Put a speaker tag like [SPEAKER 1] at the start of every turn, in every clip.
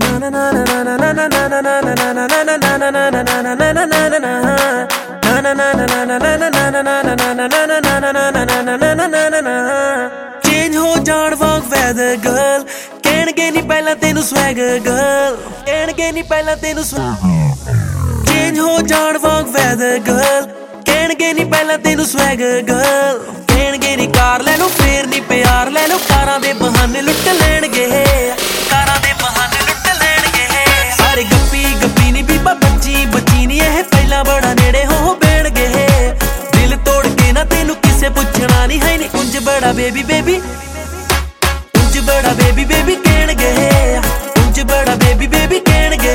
[SPEAKER 1] change हो जाण वांग weather girl कहणगे नी पहला तेनू स्वैगर गर्ल कहणगे नी पहला तेनू चेंज हो जाण वांग वैदर गर्ल कहणगे नी पहला तेनू स्वैगर गर्ल कहणगे नी कार ले लो फेर नी प्यार ले लो कारां दे बहाने लुट लैणगे कारां दे बहाने लुट लैणगे सारे गप्पी गप्पी नी बीबा बच्ची बच्ची नी एह पहला बड़ा नेड़े हो बैणगे दिल तोड़ के ना तेनू किसे पुछना नी है नी उंज बड़ा बेबी बेबी उंज बड़ा बेबी बेबी कहणगे उंज बड़ा बेबी बेबी कहणगे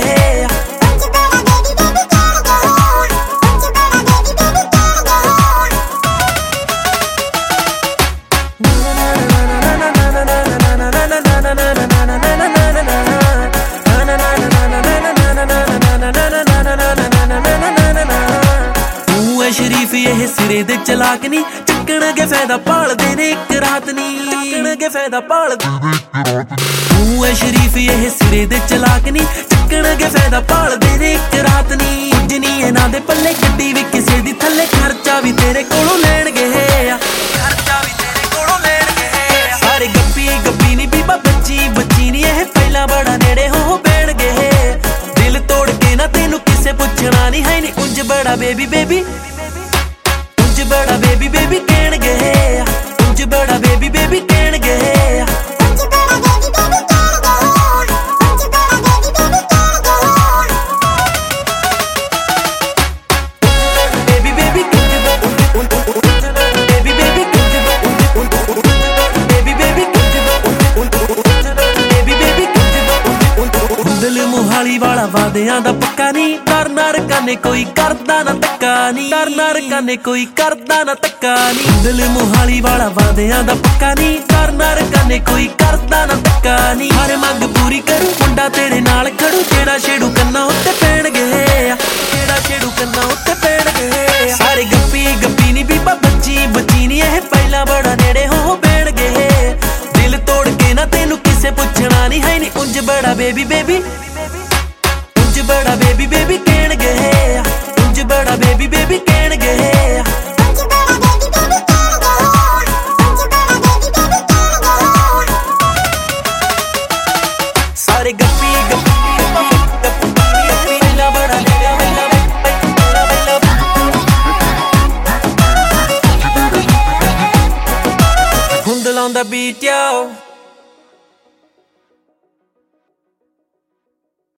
[SPEAKER 1] शरीफ ये सिरे दे चलाक नी चक्कणगे फायदा भालदे ने इक रात नी चक्कणगे फायदा भालदे तू है शरीफ ये सिरे दे चलाक नी चक्कणगे फायदा भालदे ने इक रात नी कुछ नी इन्हां दे पल्ले गड्डी भी किसे दी थल्ले खर्चा भी तेरे कोलों लैणगे खर्चा भी तेरे कोलों लैणगे सारे गप्पी गप्पी नी बीबा बच्ची बच्ची नी एह पहला बड़ा नेड़े हो बैणगे दिल तोड़ के ना तेनू किसे पुछना नी है नी उंज बड़ा बेबी बेबी उंज बड़ा बेबी बेबी कहणगे उंज बड़ा बेबी बेबी कहणगे मोहाली वाला वादियां दा पक्का नी डर नार काने कोई करदा ना धक्का नी डर नार काने कोई करदा ना धक्का नी दिल मोहाली वाला वादियां दा पक्का नी डर नार काने कोई करदा ना धक्का नी हर मंग पूरी करूं मुंडा तेरे नाल खड़ू जेड़ा छेड़ू कन्ना उत्ते पैणगे जेड़ा छेड़ू कन्ना उत्ते पैणगे सारे गप्पी गप्पी नी बीबा बच्ची बच्ची नी एह पहला बड़ा नेड़े हो बैणगे दिल तोड़ के ना तेनू किसे पुछना नी है नी उंज बड़ा बेबी बेबी उंज बड़ा बेबी बेबी